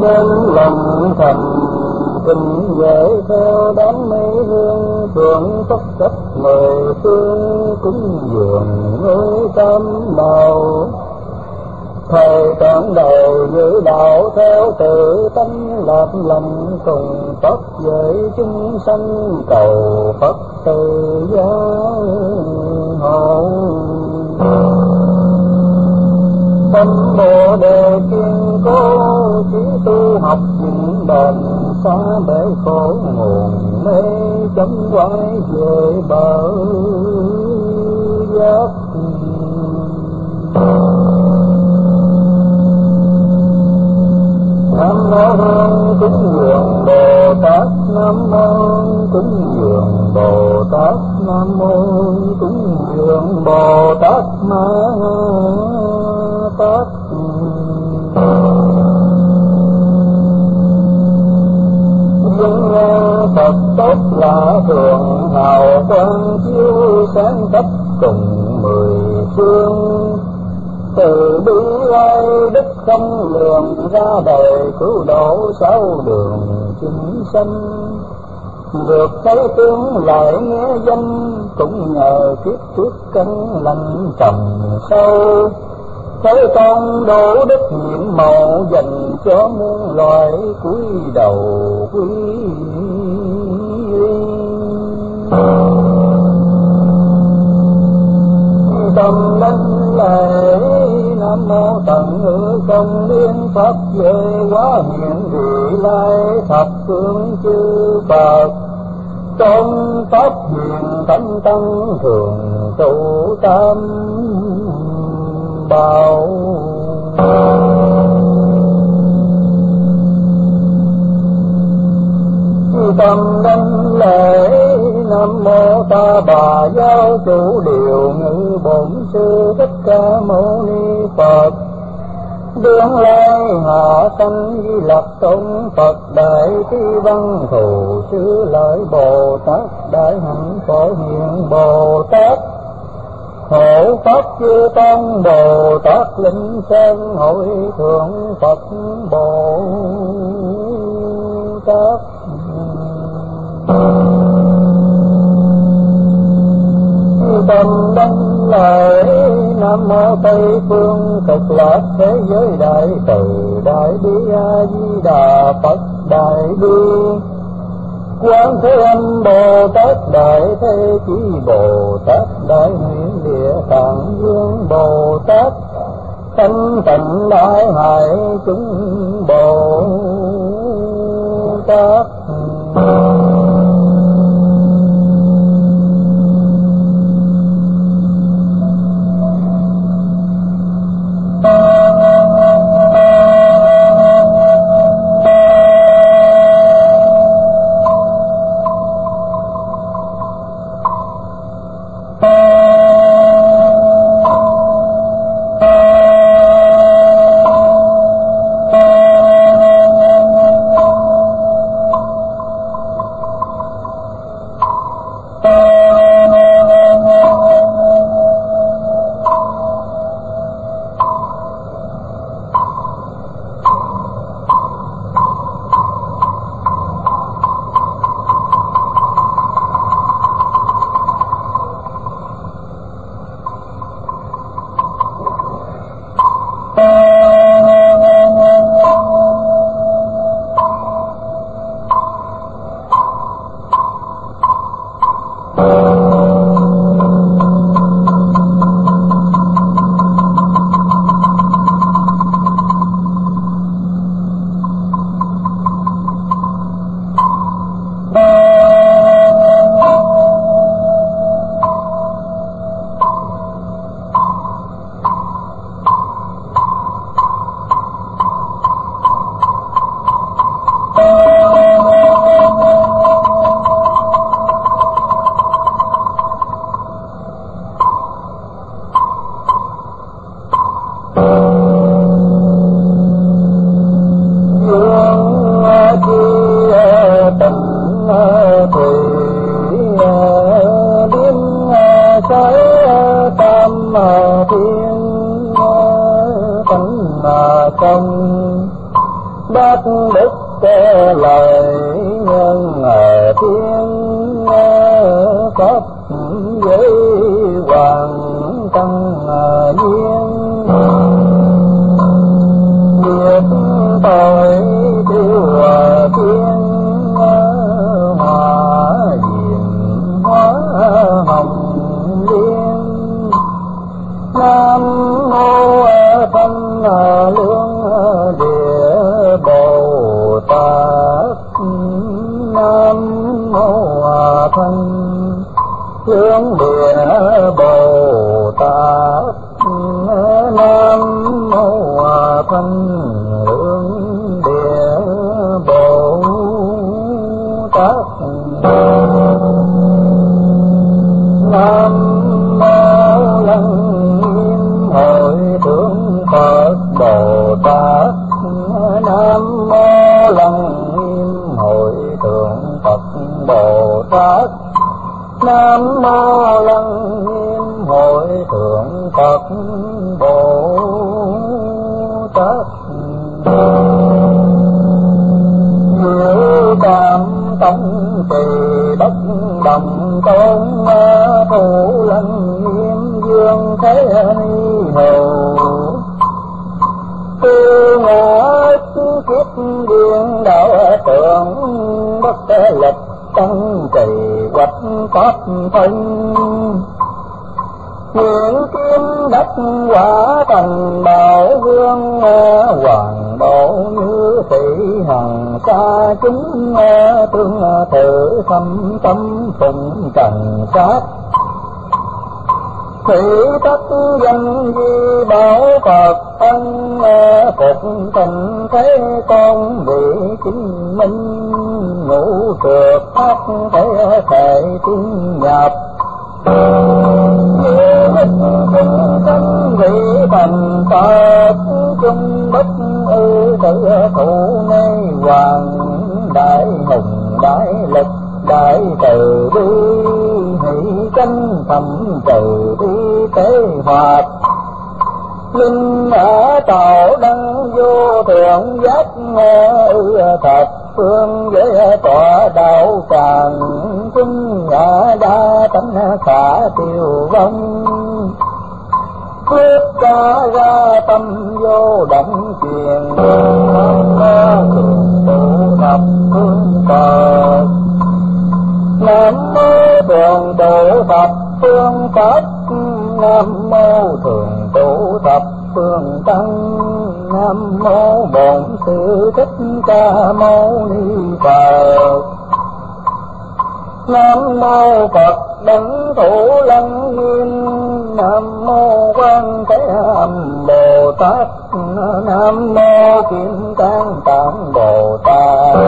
nên lòng thành tình dễ theo đám mây hương phượng tất cách mười phương cúng dường nơi tam màu. Thầy trọn đời giữ đạo theo tự tánh lập lòng cùng Phật với chúng sanh cầu Phật từ gia hộ. Tâm Bồ Đề kiên cố chỉ tu học vững bền xa bể khổ nguồn mê chấm quay về bờ giác. Nam mô Hương cúng dường Bồ Tát, Nam mô Hương cúng dường Bồ Tát, Nam mô Hương cúng dường Bồ Tát Ma Tát. Dân nghe Phật tốt lạ thường hào quang chiếu sáng khắp cùng mười phương. Từ bi ai đức không lường ra đời cứu độ sáu đường chúng sanh. Được thấy tướng lại nghe danh cũng nhờ kiếp trước căn lành trầm sâu. Thấy con đổ đức nhiệm màu dành cho muôn loài cúi đầu quý. Tâm đánh lễ Nam mô Tận Hư Không Liên Pháp về quá hiện vị lai thập phương chư Phật. Trong pháp hiền thánh tăng thường trụ tam bảo. Tâm đánh lễ Nam mô Ta Bà Giáo Chủ Điều Ngự Bổn Sư Thích Ca Mâu Ni Phật. Đương lai hạ sanh Di Lặc Tôn Phật Đại Thi Văn Thù Sư Lợi Bồ Tát Đại Hạnh Phổ Hiền Bồ Tát. Hộ Pháp Chư Tăng Bồ Tát Linh Sơn Hội Thượng Phật Bồ Tát. Tâm đánh lễ Nam mô Tây Phương Cực Lạc Thế Giới Đại Từ Đại Bi A Di Đà Phật Đại Bi. Quán Thế Âm Bồ Tát Đại Thế Chí Bồ Tát Đại Nguyện Địa Tạng Vương Bồ Tát. Thanh Tịnh Đại Hải chúng Bồ Tát. bác đức lời nhân thiên pháp với hoàng tăng viên việc tội tiêu thiên hóa diện hóa hồng liên nam mô thanh lương địa bồ tát nam mô thanh lương địa bồ tát nam mô thanh lương địa bồ tát nam mô lăng nghiêm hội thượng Phật Bồ Tát nam mô lăng nghiêm hội thượng Phật Bồ Tát nam mô lăng nghiêm hội thượng Phật Bồ Tát diệu tam tông trì đất đồng tôn thủ lăng nghiêm dương thế ni hầu tư ngõ kiếp điên đạo tượng bất lịch tăng trì quạch pháp thân nguyện kim đất quả thành bảo vương hoàng độ như thị hằng xa chúng tương tự thâm tâm phụng trần sát thị tất danh di bảo Phật ân phục tình thế con vị chứng minh ngũ trượt pháp thể thể tiến nhập thân vị thành Phật chung bất ư tự thủ nay hoàng đại hùng đại lực đại từ bi hỷ tranh thầm từ bi tế hoạt linh ở tạo đăng vô thượng giác thập phương với tọa đạo tràng quân ngã đa tánh khả tiêu vong quyết ca ra tâm vô động truyền thường tụ thập phương Phật nam mô thường tụ thập phương Pháp nam mô thường tụ thập phương Tăng nam mô bổn sư thích ca mâu ni Phật nam mô Phật đấng thủ lăng nghiêm nam mô Quan Thế Âm Bồ Tát nam mô Kim Cang Tạng Bồ Tát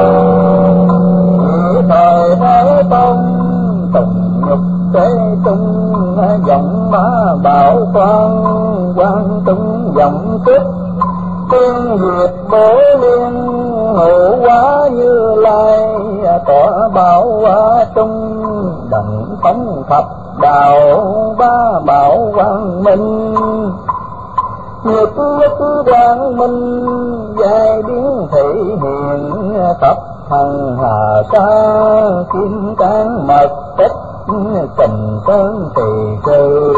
thời Thế Tôn tùng nhục thế tung dòng ba bảo quang quang tung dòng cướp tiên diệt bổ liên hữu quá Như Lai tọa bảo hóa trung đặng phóng thập đạo ba bảo quang minh nhật nhất quang minh giai biến thị hiện tập thần hà sa kim cang mật tích tình sơn tỳ sư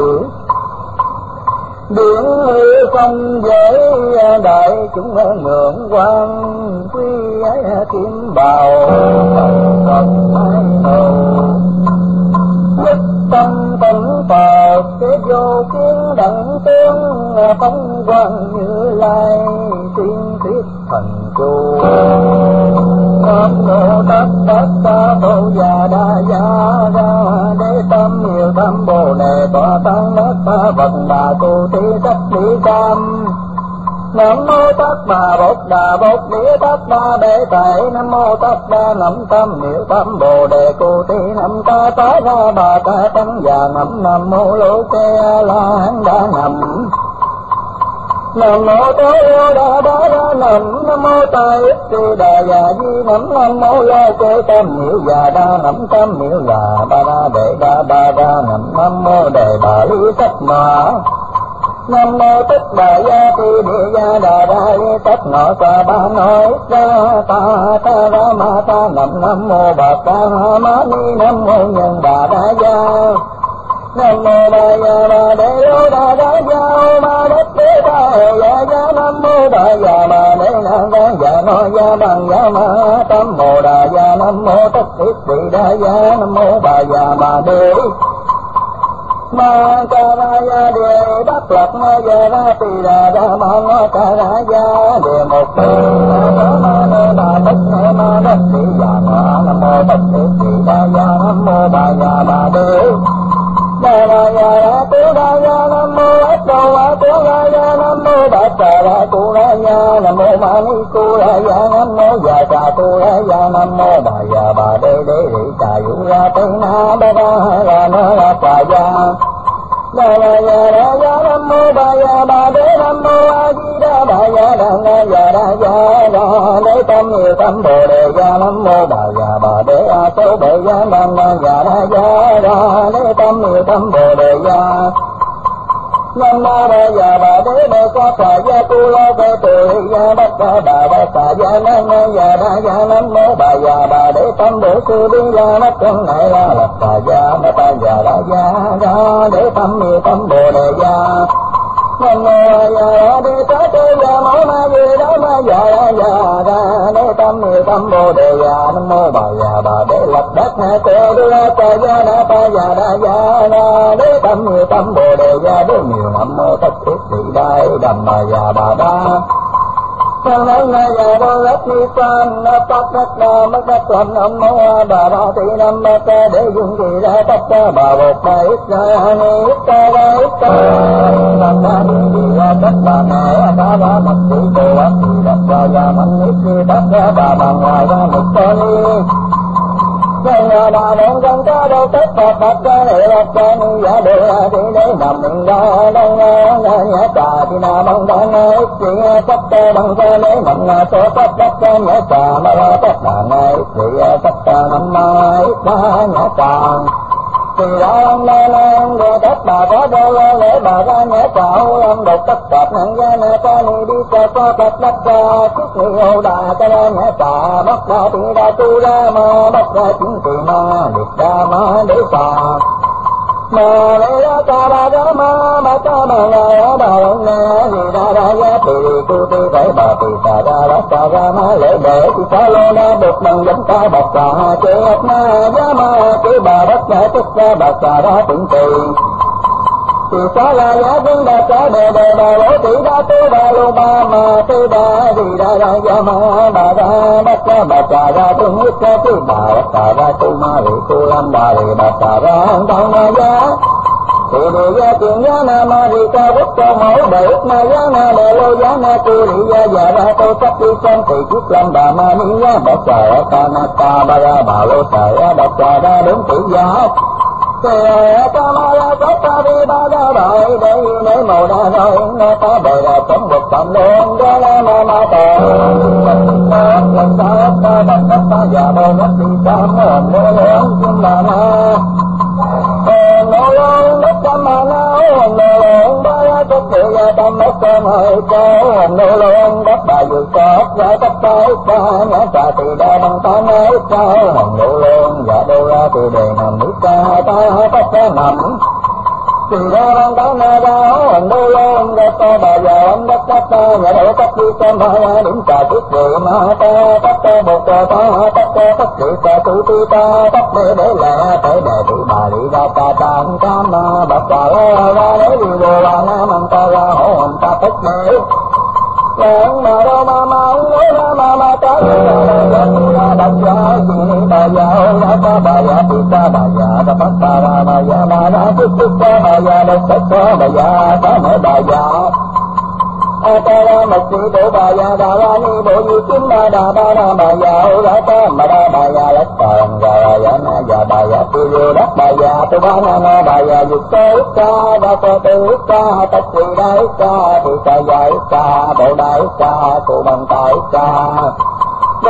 biển hư không giới đại chúng ngưỡng quan quy ái kim bào Phật mai đầu nhất tâm tịnh Phật thế vô kiến đẳng tướng phóng quang Như Lai tiên thuyết thần chu nam mô tát tát ta tô già đa gia ra đế tâm nhiều tâm bồ đề tọa tăng đất ta vật bà tu ti tất lý tam nam mô tát bà bột đà bột đĩa tát ba bể tệ nam mô tát ba nắm tâm niệm tâm bồ đề cô ti nắm ta tá ra bà ta tăng già nắm nam mô lô kê la hán đã nằm nam mô tô đa đa đa nằm nam mô tài ích đà già di nắm nam mô lô kê tâm niệm già đa nắm tâm niệm là ba đa đệ đa ba đa nắm nam mô đề bà lý tất mà nam mô tích bà gia ti địa gia đà đa li tất ngõ ca ba nói ra ta ta ra ma ta nam mô bà ca ma ni nam mô nhân bà đa gia nam mô bà già bà đế lô đà đa gia ma đất đế bà già gia nam mô bà già bà đế nàng đa già no gia bằng gia ma tam mô đà gia nam mô tất thiết vị đa gia nam mô bà già bà đế ma ca ra gia đề đắc lập ma gia ra tỳ đà đa ma ma ca ra gia đề một ma nê bà tất nê ma đất tỷ già ma nam mô tất thiết vị đa gia nam mô bà già bà đế đa đa gia tu đa gia nam mô ất đầu a tu đa gia nam mô bát đà đa tu đa gia nam mô ma ni tu đa gia nam mô già trà tu đa gia nam mô bà già bà đế đế rị trà vũ ra tây na ba ba ra na ra trà gia đa đa gia nam mô bà già bà đế nam mô a di đà bà già đa gia đế tâm nhiều tâm bồ đề gia nam mô bà già bà đế a số bệ gia nam già đa gia đế tâm nhiều tâm bồ đề gia nam mô bà già bà đế đề ca phà gia tu la về từ gia bát ca bà bát ca gia nam già đa gia nam mô bà già bà đế tâm bổ sư đi gia mắt chân này la lập ca gia ma ta già đa gia đế tâm nhiều tâm bồ đề gia nam mô bà già đế ca tê gia mẫu ma di đá ma già đế tâm nhiều tâm bồ đề gia nam mô bà già bà đế lập đất na cô đưa ca gia đa ta già đa đế tâm nhiều tâm bồ đề gia đế nhiều nam mô tất thiết vị đại đầm bà già bà đa Nam mô Na Già Đô Lát Ni Phan Na Tát Đắc Na Mất Đắc Lâm Nam mô Bà Đa Tỳ Nam Bát Ca Để Dung Kỳ Ra Tất Ca Bà Bột Bà Ít Ra Ni Ít Ca Ra Ít Ca Bát Ca Đi Đi Ra Tất Bà Mẹ Bà Ra Mất Sĩ Cô Ác Thị Đắc Ra Gia Mạnh Ít Đi Tất Ra Bà Bà Ngoài Ra Mực Ca Ni Nhân nhà bà đen chân ca đô tất Phật Phật ca lệ lập ca ni giả đề a thị đế nằm mình ra đông nhã trà thì na bằng đan ít chỉ tất ca bằng ca lễ nằm số tất tất ca nhã trà mà ra tất đàn ít chỉ tất ca nằm ít ba nhã trà thì ra lan đề tất bà có đô lễ bà ra nhã trà âm độc tất Phật nặng gia na ca ni đi ca có tất tất ca chức ni hô đà ca ra nhã trà bất đa thì đa tu ra ma bất đa chính tỳ ma liệt đa ma đế trà ma lễ ra ca ba ra ma ba ca ba ngài bà lệnh nè thì đa gia tỳ tu ti phải bà tỳ xà ra bát xà ra ma lễ đệ thì xá lô na bột bằng giống ca bát xà chế ấp ma giá ma chế bà bát xà tức ra bát xà ra tịnh tỳ thì xá la giá vương đa xá đề đề bà lỗ tỷ đa tu bà lô ba ma tê đa thì đa gia ma bà ra bát xà bà xà ra tương nhất ra chứ bà bát xà ra tu ma rị tu lâm bà rị bà xà ra tăng ma giá thì đề gia tiền giá na ma rị ca bút cho mẫu đệ ức ma giá na đệ lô giá na tu rị gia già ra tô sắc đi xem thì trước lâm bà ma ni giá bà xà ra na ta bà ra bà lô xà ra bà xà ra đến tỷ giá thì ta ma ra có ta đi ba ra bài để màu đa rồi na ta bày ra sống một phần luôn ra la ma tờ lần sau ta bắt tất ta già đâu mất đi ta mòn mơ lớn chung là na nô lông đất tâm mà náo nô lông ba ra tất địa ra tâm mất con hơi cao nô lông đất bà dự cọt ra tất ta ít ra nhã trà thì đa bằng ta na ít ra nô lông dạ đâu ra thì đề nằm ít ra ta tất ta nằm thì ra bằng ta na ra nô lông đất ta bà già ông đất tất ta nhà đâu tất đi xem ba ra điểm trà trước về mà ta tất ta một trà ta tất ta tất địa trà tu ti ta tất để lẹ để thì bà đi ra ta tan cam ma bạc trà ra để đi vô bà na mang ta ra hổ hồn ta tất để Yang ma ma ta ra bạc trà chỉ bà già ra ta bà già thì ta bà già ta bắt ta ra bà già ma ra tức ta bà già đâu tất ta bà già ta mở bà già ta ra mật sĩ tổ bà già đà ra ni bộ như kim ba đà bà già ra ta mà ra bà già lách tàn già na già bà già tiêu vô đất bà già tu ba na bà già dục tới ca ra ta tư ca tất gì đại ca thì ta già ca bộ đại ca tu bằng tại ca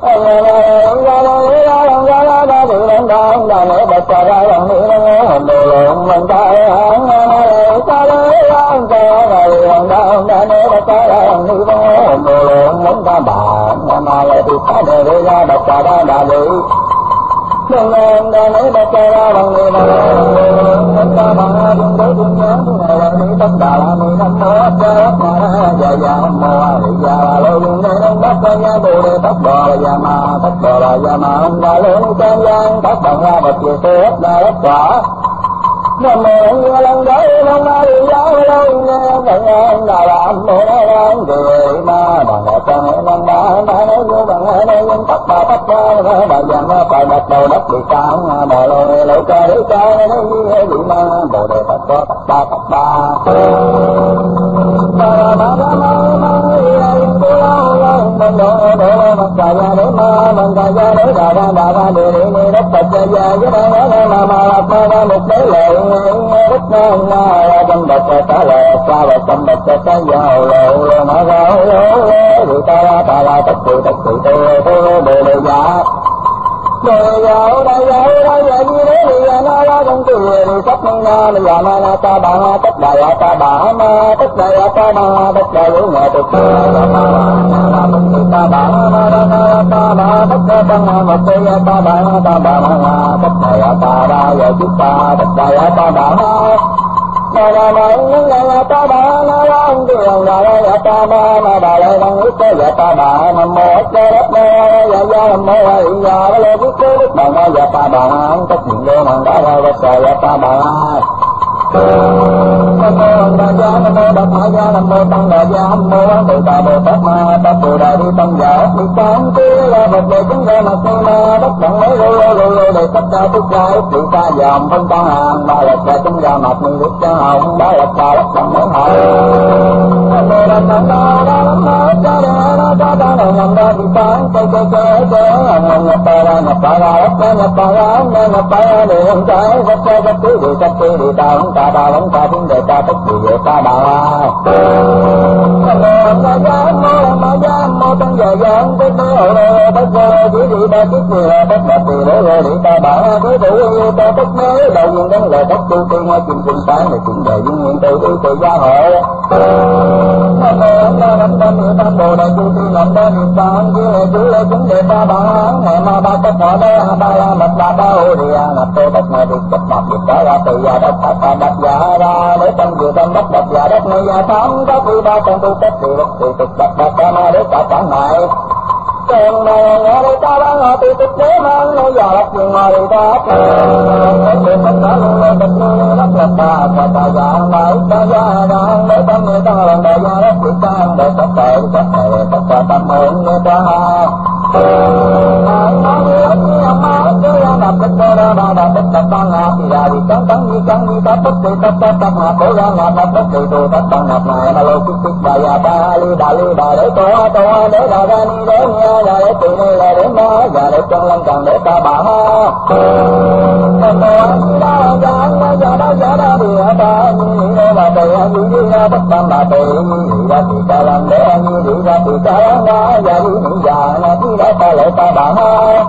Nam mô lần đấy năm nay giáo lâu nghe bằng an đà làm mô an người ma bằng ngọc bằng năm ba ba nói vô bằng hai đây nhân tất ba tất ba bà giang phải đặt đầu đất bị cạn bà lôi lôi trời trời nói gì ma bồ đề tất ba tất ba ba ba ba ma bằng đồ đồ bằng cà gia để ma bằng cà gia để đà ba để đất bạch gia gia với đây mà một đế lệ đất trong bạch ta lệ xa và trong bạch ta giàu lộ mà gạo lỗ người ta la tất tự tôi bồ đề giả đời giàu đây như thế thì nó la trong cười thì sắp nâng na bây giờ na ta bà tất đại ta bà ma tất đại ta bà tất đại lũ nhà thực ta bà tất cả tăng một cây ta bà tất đại ta ba giờ chúng ta tất đại ta bà ta bà nó long tiền là ta ba bà lại đang ít cái ta bà nam mô đất đất dạ nam mô dạ nó lên biết cái đức bằng dạ ta bà tất nhiên đôi bằng đã ra vật dạ ta bà nam mô đại gia nam mô bậc hạ gia nam mô tăng đại gia nam mô tự ta bồ tát ma ta bồ đại đi tăng giả đi sáng kia là một đề chúng ra mặt ni ma đất bằng mấy lô để tất cả tất cả tự ta dòm phân tăng hàng ba lật ra chúng ra mặt ni đức cha hồng ba lật ta đất bằng mấy hỏi nam mô đại tăng ta nam mô cha đà na cha ta này nằm ra đi sáng chơi nhập ta ra đất nhập ta ra đường trái vật tư đi ta vẫn ta thiên đề ta tất gì vậy ta bà ma gia mô tăng giờ giang tất hộ tất chỉ đi ba kiếp gì là tất bạc thì để đi ta bà với đủ ta tất mấy đầu nhiên đến là tất tu tiên ngay chim cung sáng này chuyện đời dung nguyện tự gia hộ nam tam bồ đại chu tiên nam đa niệm tăng kia chú lê chúng đề ta bà ngày ma ba tất họ đây ba la mật ba ô đi ngập tô tất ngày được tất bạc việc đó ra từ gia đất ta đặt giả ra để tâm vừa tâm đất đặt giả đất này gia tám các vị ba trong tu tất thì đất thì tục đặt ta ma để cả chẳng ngại còn mà nhà đây ta đang họ tự tục để mang nơi giờ đặt nhiều ngoài ta để mình đã luôn lên đất luôn đất là ta giả lại ta giả ra để tâm người ta làm đại gia đất thì ta để tất cả tâm hồn người ta tăng ngạp thì là vì cắn như ta tất thì tất ngạp bổ ra ngạp tất thì tu tất tăng ngạp này mà lô kích bà già ta ly bà để tô để đà ra ni để nghe là để tự ni là để má và để chân lăng càng để ta bà ha giả đa đi ta như thế mà tự như ra tất tam bà tự như ra thì ta làm để như ra thì ta làm ra và như già là khi đó ta lại ta bà ha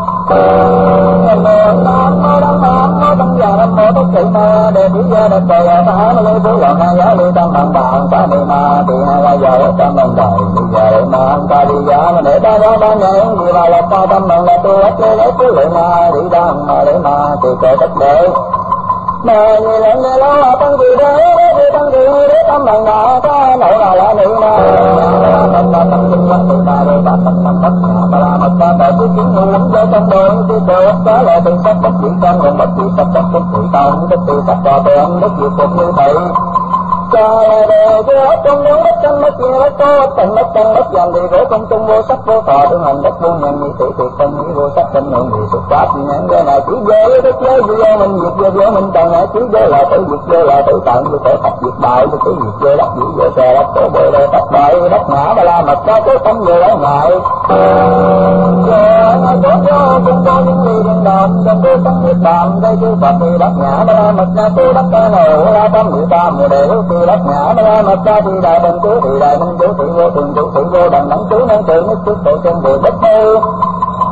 tâm già nam mô tất thị ma đề tỷ gia đất trời ta lấy bố lòng hai giá ly tâm bằng bạn ta đi ma thì hai giờ tâm bằng đời bây giờ mà ta đi giá mà để ta đó ba nhẫn gì mà là ta tâm bằng là tôi hết lấy cứ lệ ma đi đang mà để ma thì cởi tất để mà như lần này lo tăng gì đấy tăng gì để tâm bằng đó ta nổi là nữ ma tâm kinh văn tự ta để ta tâm tất cả là một ta tại cái kiến ngũ lắm cho trong đời cái đồ đó là từng sắc bất chỉ con nguồn bất chỉ sắc bất chỉ tông bất chỉ sắc đỏ đen bất chỉ phục như vậy cho đề cho trong những đất chân mất gì đất có tình mất chân mất dần thì gỗ công tung vô sắc vô thọ tương hành đất vô nhận như thị thì không nghĩ vô sắc tình nhận gì sụp pháp thì nhận cái này chỉ vô đất vô vô mình diệt vô mình cần lại chỉ vô là tự diệt vô là tự tận vô thể tập diệt đại vô cái diệt vô đất dữ vô xe đất cổ bội đời đất đại đất ngã mà la mật ra cái không vô ở ngại vô cũng có những gì đừng đàm trong tôi tâm niết bàn đây chưa Phật thì đất ngã mà la mật ra tôi đất ta ngộ la tâm người ta mùa đề tôi đất ngã mà la mật ra thì đại bình chú thì đại minh chú thì vô thường chú thì vô đằng đẳng chú năng tự nhất chú tự trong bụi đất mê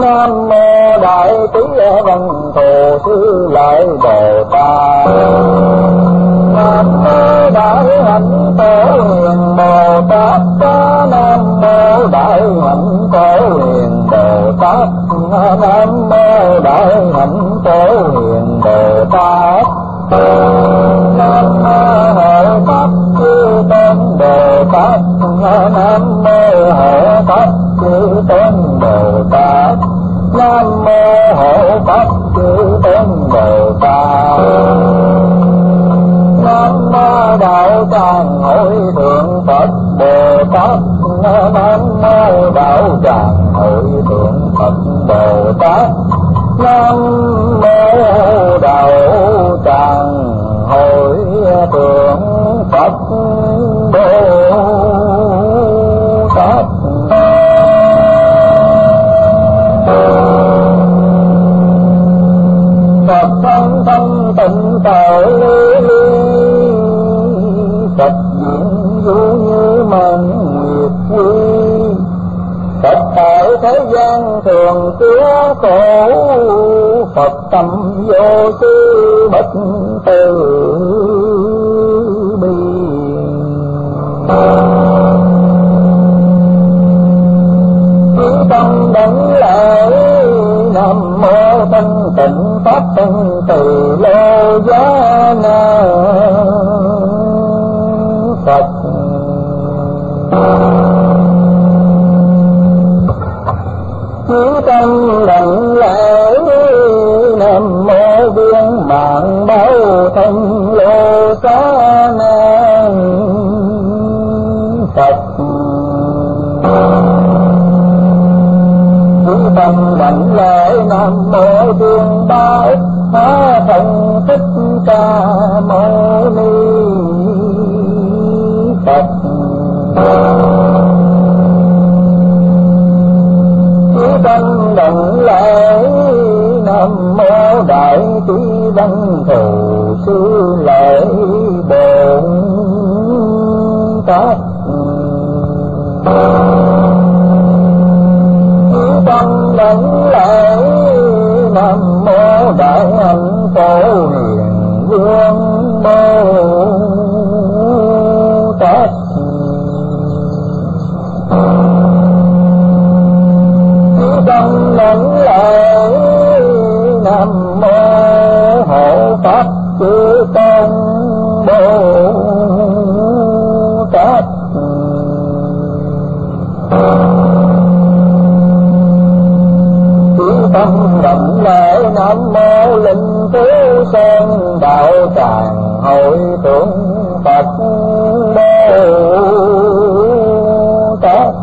Nam mô đại trí văn thù sư lợi Bồ Tát. Nam mô đại hạnh tổ hiền Bồ Tát. Nam mô đại hạnh tổ hiền Bồ Tát. Nam mô đại hạnh tổ hiền Bồ Tát. Nam mô Hộ Pháp chư tôn Bồ Tát. Nam mô Hộ Pháp chư tôn Bồ Tát. Nam mô Hộ Pháp chư tôn Bồ Tát. Nam mô Đạo Tràng Hội Thượng Phật Bồ Tát. Nam mô Đạo Tràng Hội Thượng Phật Bồ Tát. Nam mô Đạo Tràng Hội Thượng Phật Bồ Tát. Phật thân thân tịnh tội Phật diện du như màn nguyệt quy. Phật tại thế gian thường chứa khổ. Phật tâm vô tư bất từ bi. Chí tâm đảnh lễ Nam mô thanh tịnh pháp thân từ lô giá na Phật. Chí tâm đảnh lễ Nam mô viên mạng báo thân lô xá na Phật. Chí tâm đảnh lễ Nam mô viên báo hóa thân Thích Ca Mâu Ni Phật. Chí tâm đảnh lễ Nam mô đại trí văn thù sư lợi Bồ Tát. Chí tâm đảnh lễ Nam mô đại hạnh phổ hiền vương Bồ Tát. Chí tâm đảnh lễ Nam mô Hộ Pháp chư tôn Bồ Tát. Chí tâm đảnh lễ Nam mô Linh Tứ Sơn Đạo Tràng Hội Thượng Phật Bồ Tát.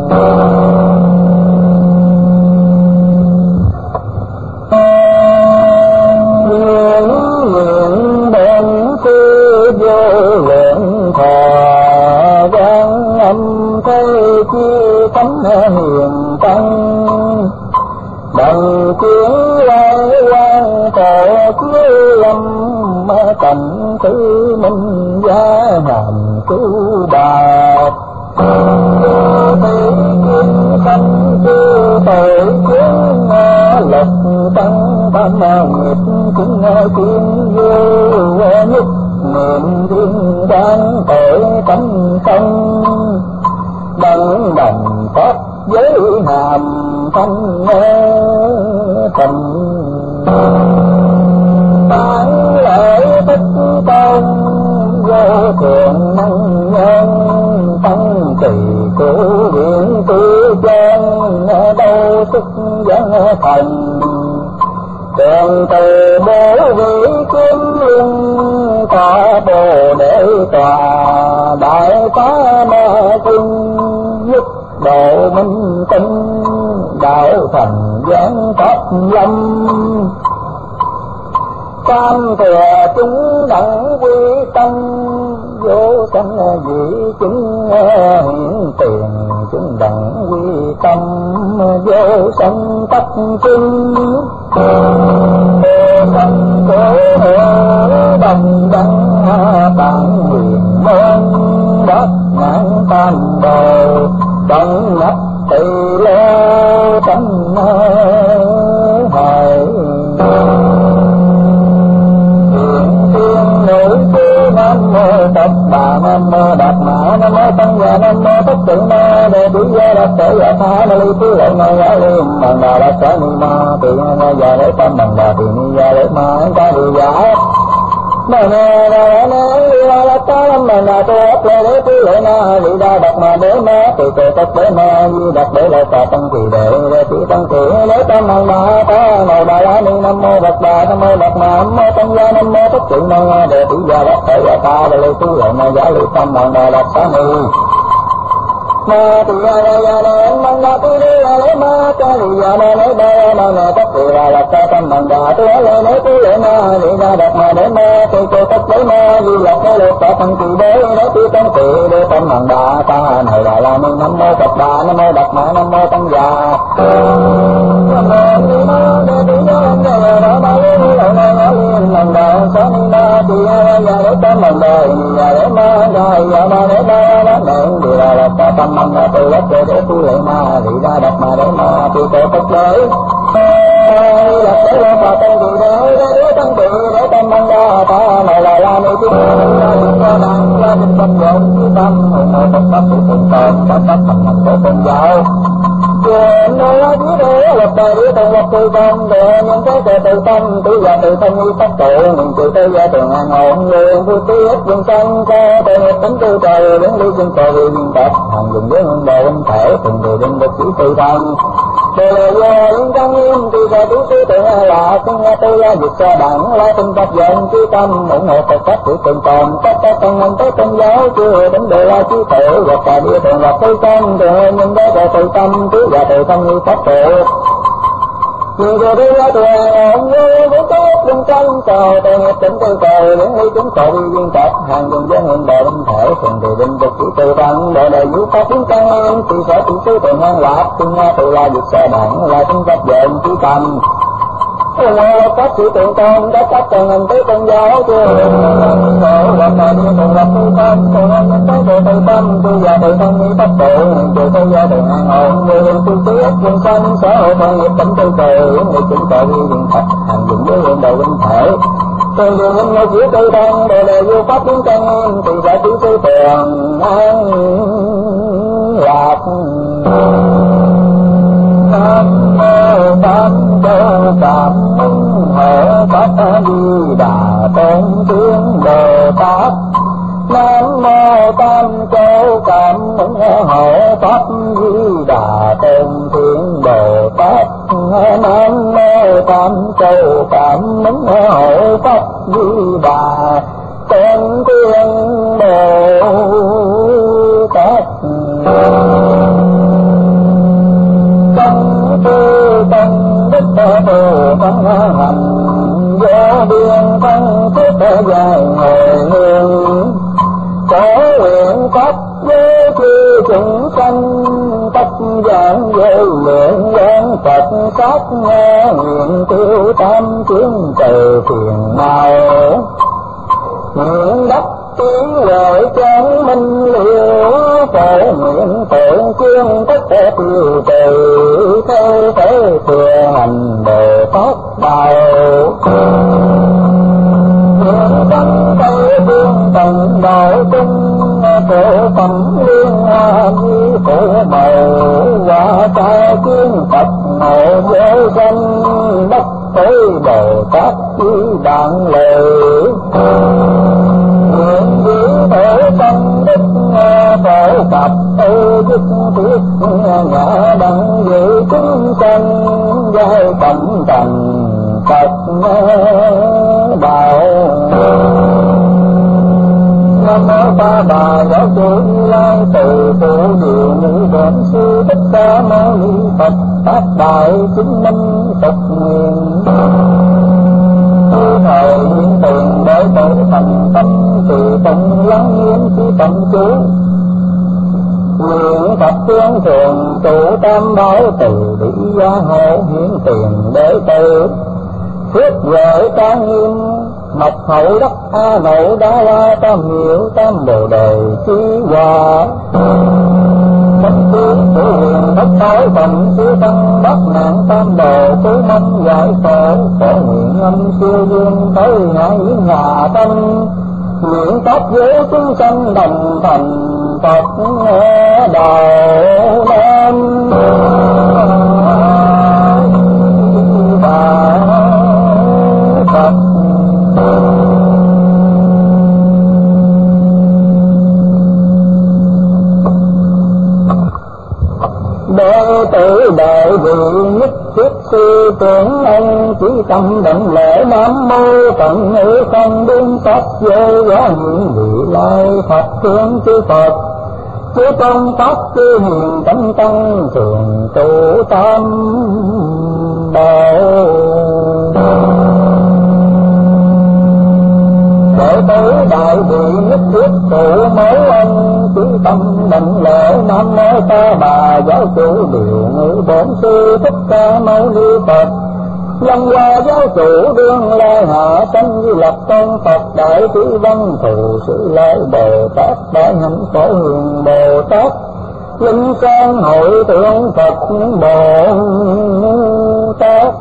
Nguyện bên cư vô lượng thọ gian âm thế chi tánh hiền tăng. Bằng tiếng lai quan tổ chiếu âm cảnh thứ minh gia hàm cứu bạc. Thế kiến sanh chư tội kiến lộc tăng tam nghiệp cũng kiến vô nhất niệm thiên đáng tội tánh không. Bằng bằng pháp giới hàm thanh trầm. Tán lễ Thích Tôn vô thượng năng nhân. Tăng trì cổ viện tư trang đâu sức dân thành. Kèn từ bố vị kiếm lưng tọa bồ để tòa. Đại tá ma kinh nhất độ minh tinh. Đạo thành giảng pháp lâm. Tam thừa chúng đẳng quy tâm. Vô sanh dị chúng hiện tiền. Chúng đẳng quy tâm. Vô sanh tất chung. Vô sanh cổ hộ đồng đăng tặng quyền môn. Bát nhãn tam đồ tận nhập tỳ lô tận sanh hại. Nam mô Tát Bà Nam mô Đạt Mã Nam mô Tăng Già Nam mô Tất Tự Ma Đề Tử Gia Đạt Sở Dạ Tha Đa Ly Thứ Lợi Na Giá Liên Bằng Đà Đạt Sở Ni Ma Tỳ Na Già Lễ Tâm Bằng Đà Tỳ Ni Gia Lễ Ma Ca Địa Giả Bà Na Đà Na La La Ta Lâm Bà Na Tô Ấp Lê Đế Thứ Lợi Na Lị Đa Đạt Ma Đế Ma Tỳ Tề Tất Đế Ma Di Đạt Đế Lợi Tà Tăng Kỳ Đệ Đệ Tỷ Tăng Kỳ Lễ Tâm Bằng Đà Ta Mô Đà La Ni Nam mô Bạch Đà Nam mô Đạt Ma Nam mô Tăng Gia Nam mô Tất Tự Ma Đề Tử Gia Đạt Sở Dạ Tha Đa Ly Thứ Lợi Na Giá Lễ Tâm Bằng Đà Đạt Sở Ni Ma Tỳ Gia Đa Gia Đa Anh Bằng Đà Tư Đế Gia Lễ Ma Ca Lị Gia Đa Nế Đa Ma Nè Tất Tự Đà Đạt Ca Tâm Bằng Đà Tư Lễ Nế Tư Lễ Ma Lị Đa Đạt Ma Đế Ma Tỳ Cô Tất Đế Ma Di Lộc Đế Lộc Tạ Tăng Kỳ Đế Đế Tư Tăng Kỳ Đế Tâm Bằng Đà Ta Này Đà La Ni Nam mô Phật Đà Nam mô Đạt Ma Nam mô Tăng Già Nam mô Ni Ma Đế Tử Gia Đa Gia Đa Ma Lễ Lợi Na Giá Liên Bằng Đà Sa Ni Ma Tỳ Gia Gia Đế Tâm Bằng Đà Ni Gia Đế Ma Đà Gia Ma Đế Ma Đế Nện Địa Đà Đạt Ta Tâm Bằng Đà Tư Lễ Đế Tư Lễ Ma Lị Đa Đạt Ma Đế Ma Tỳ Cô Tất Đế Lộc Đế Lộc Tạ Tăng Kỳ Đế Đế Tăng Kỳ Đế Tâm Bằng Đà Ta Này Đà La Ni Thứ Gia Đăng Gia Đình Tâm Dũng Chí Tâm Hùng Hộ Phật Pháp Sự Tùng Tồn Các Pháp Thành Hành Tổ Tôn Giáo Quyền Nơi Lá Chí Đế Lập Đại Đế Tùng Lập Tư Tâm Đệ Nhân Thế Tề Tự Tâm Tự Gia Tự Thân Y Pháp Tự Mình Tự Tư Gia Tự Ngàn Hồn Nguyện Vui Tí Ích Vương Sanh Ca Tự Nghiệp Tính Tư Trời Đến Ly Chân Trời Vì Viên Tập Hành Dùng Giới Hương Đồ Linh Thể Từng Điều Đinh Địch Chỉ Tự Thân Đề Lệ Gia Liên Trang Nghiêm Tỳ Gia Tú Sư Tự Nga Lạ Sinh Nga Tư Gia Dịch Sa Đẳng La Tinh Tập Dận Chí Tâm ủng hộ Phật Pháp Sự Tùng Tồn Tất Tất Thân Hành Tế Tôn Giáo Chưa Đến Đề La Chí Thể Gặp Cả Địa Thường Lập Tư Tâm Tự Nhân Đế Tự Tự Tâm Tứ Gia Tự Thân Như Pháp Tự Người Đề Tư Gia Tự Hồn Như Vũ Tốt Linh Tranh Cầu Tự Nghiệp Tỉnh Tư Cầu Đến Ly Chúng Cầu Vi Viên Tập Hàng Dùng Giới Hương Đồ Linh Thể Từng Điều Đinh Địch Chỉ Tự Thân Đệ Đệ Vũ Pháp Tiến Trang Nghiêm Tỳ Sở Tự Sư Tự Ngang Lạc Sinh Nga Tự La Dịch Sa Đẳng La Tinh Tập Dận Chí Tâm ủng hộ Pháp Sự Tùng Tồn Các Pháp Thành Hành Tế Tôn Giáo Chưa ủng hộ Gặp Cả Địa Thường Lập Tư Tâm Tự Nhân Tế Tự Tự Tâm Tư Gia Tự Thân Như Pháp Tự Mình Tự Tư Gia Tự Ngàn Hồn Người Hương Tư Tí Ích Vương Sanh Xã Hội Thân Nghiệp Tỉnh Tư Cầu Những Người Chúng Cầu Vi Viên Tập Hành Dụng Giới Hương Đồ Linh Thể Từng Điều Linh Ngôi Chỉ Tư Thân Đề Lệ Vô Pháp Tiến Trang Nghiêm Tỳ Gia Tú Sư Thường An Lạc Nam mô Tam Châu Cảm Ứng Hộ Pháp Di Đà Tôn Thiên Bồ Tát Nam mô Tam Châu Cảm Ứng Hộ Pháp Di Đà Tôn Thiên Bồ Tát Nam mô Tam Châu Cảm Ứng Hộ Pháp Di Đà Tôn Thiên Bồ Tát Tăng đức tự tăng hành do biên tăng thiết dài ngồi hương có nguyện pháp với chư chúng sanh tất giảng vô lượng quán Phật sát nghe nguyện tiêu tam chuyên từ phiền não nguyện đắc tiếng lợi chân minh liễu phổ nguyện phổ chuyên tất cả tiêu trừ theo thế thừa hành Bồ Tát đạo nguyện tăng tây phương tầng đạo cung phổ phẩm liên hoa như phổ màu và ta chuyên Phật ngộ vô danh bất tới Bồ Tát như đặng lệ nguyện giữ thổ tâm đức phổ cập âu đức thiết ngã đặng giữ chúng sanh giai cẩm thành Phật đạo Nam mô Ta Bà Giáo Chủ Như Lai Từ Phụ Điều Ngữ Bổn Sư Thích Ca Mâu Ni Phật Tác Đại Chứng Minh Phật Nguyện thời nguyện tiền để tự thành tâm từ tận lắng nghiêm khi tâm chú nguyện Phật tương thường trụ tam bảo từ bị gia hộ hiển tiền để tự phước huệ trang nghiêm mộc hậu đắc a nậu đa la tam hiệu tam bồ đề chi hòa Tâm tư của huyền thất tối tầm siêu tăng bất nạn tam đồ cứu mong giải khổ khổ nguyện âm siêu dương tới ngã yến hòa tâm nguyện tất giới chúng sanh đồng thành Phật đạo nam Phật. Đệ tử đại vị nhất thiết sư trưởng ân chỉ tâm định lễ nam mô Phật ngữ không biến pháp giới giá hiện vị lai Phật thương chư Phật chư công pháp chư hiền tánh tăng thường trụ tam bảo. Đệ tử đại vị nhất thiết trụ mẫu ân chỉ tâm định lễ nam mô Ta Bà giáo chủ điều ngữ bổn sư Thích Ca Mâu Ni Phật Long Hoa giáo chủ đương lai hạ sanh Di Lặc Tôn Phật đại trí văn thù sự lai Bồ Tát đại hạnh phổ hiền Bồ Tát linh sang hội thượng Phật Bồ Tát.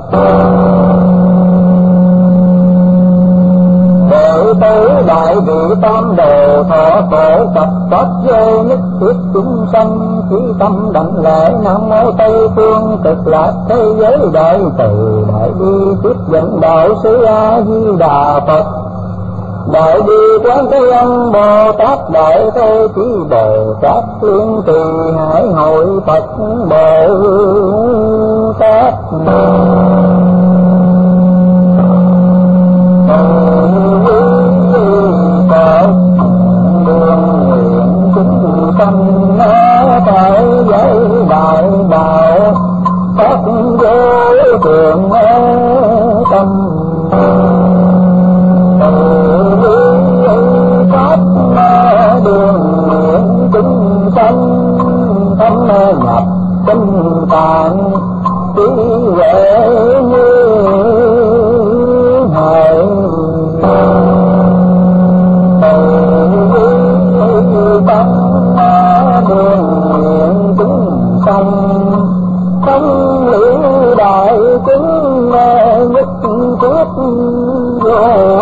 Đệ tử đại vị tam đồ thọ khổ tập pháp giới nhất thiết chúng sanh chí tâm đảnh lễ nam mô Tây phương cực lạc thế giới đại từ đại bi tiếp dẫn đạo sư A Di Đà Phật đại bi quán thế âm Bồ Tát đại thế chí Bồ Tát liên trì hải hội Phật Bồ Tát. Tâm phải giới đại đạo phát vô thượng tâm pháp đường nguyện chúng sanh tâm nhập tinh tạng trí huệ như hải đường nguyện chúng sanh không liễu đại chúng nhất quyết vô